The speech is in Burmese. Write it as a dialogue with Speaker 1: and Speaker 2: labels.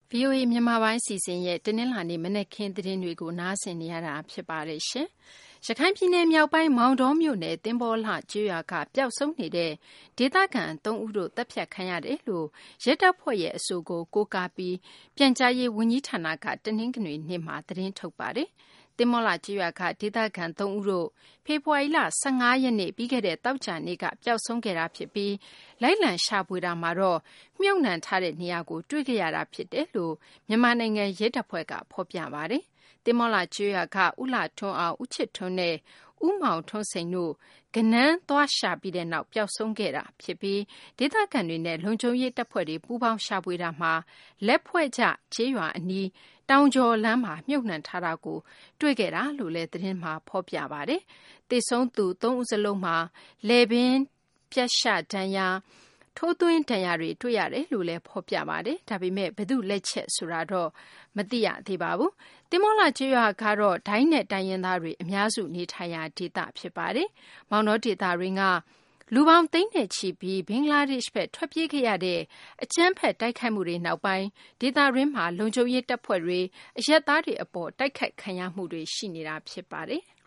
Speaker 1: VOA မြန်မာပိုင်းအစီအစဉ်ရဲ့တနင်္လာနေ့မနက်ခင်းသတင်းတွေကိုနားဆင်နေရတာဖြစ်ပါတယ်ရှင်။ရခိုင်ပြည်နယ်မြောက်ပိုင်းမောင်တောမြို့နယ်သင်္ဘောလှကျွော်ကပျောက်ဆုံးနေတဲ့ဒေသခံ3ဦးတို့တပ်ဖြတ်ခံရတယ်လို့ရဲတပ်ဖွဲ့ရဲ့အဆိုကိုကိုးကားပြီးပြန်ကြားရေးဝန်ကြီးဌာနကတနင်္ဂနွေနေ့မှာသတင်းထုတ်ပါတယ်။သင်္ဘောလှကျွော်ကဒေသခံ3ဦးတို့ဖေဖော်ဝါရီလ15ရက်နေ့ပြီးခဲ့တဲ့တောက်ကြနေ့ကပျောက်ဆုံးခဲ့တာဖြစ်ပြီးလိုက်လံရှာဖွေတာမှာတော့မြုပ်နှံထားတဲ့နေရာကိုတွေ့ကြရတာဖြစ်တယ်လို့မြန်မာနိုင်ငံရဲတပ်ဖွဲ့ကဖော်ပြပါတယ်။သင်္ဘောလှကျွော်ကဦးလှထွန်းအောင်ဦးချစ်ထွန်းနဲ့ဦးမောင်ထွန်းစိန်တို့ကနန်းသွားရှာပြီးတဲ့နောက်ပျောက်ဆုံးခဲ့တာဖြစ်ပြီးဒေသခံတွေနဲ့လုံခြုံရေးတပ်ဖွဲ့တွေပူးပေါင်းရှာဖွေတာမှာလက်ဖွဲ့ကျကျေးရွာအနီးတောင်ကျော်လမ်းမှာမြုပ်နှံထားတာကိုတွေ့ခဲ့တာလို့လည်းသတင်းမှာဖော်ပြပါတယ်။သေဆုံးသူ3ဦးစလုံးမှာလည်ပင်းပြတ်ရှဒဏ်ရာထိုးသွင်းဒဏ်ရာတွေတွေ့ရတယ်လို့လည်းဖော်ပြပါတယ်။ဒါပေမဲ့ဘယ်သူလက်ချက်ဆိုတာတော့မသိရသေးပါဘူး။သင်္ဘောလှကျွော်ကတော့ဒိုင်းနဲ့တိုင်းရင်းသားတွေအများစုနေထိုင်ရာဒေသဖြစ်ပါတယ်။မောင်တောဒေသတွင်းကလူပေါင်းသိန်းနဲ့ချီပြီးဘင်္ဂလားဒေ့ရှ်ဘက်ထွက်ပြေးခဲ့ရတဲ့အကြမ်းဖက်တိုက်ခိုက်မှုတွေနောက်ပိုင်းဒေသတွင်းမှာလုံခြုံရေးတပ်ဖွဲ့တွေအရက်သားတွေအပေါ်တိုက်ခိုက်ခံရမှုတွေရှိနေတာဖြစ်ပါတယ်။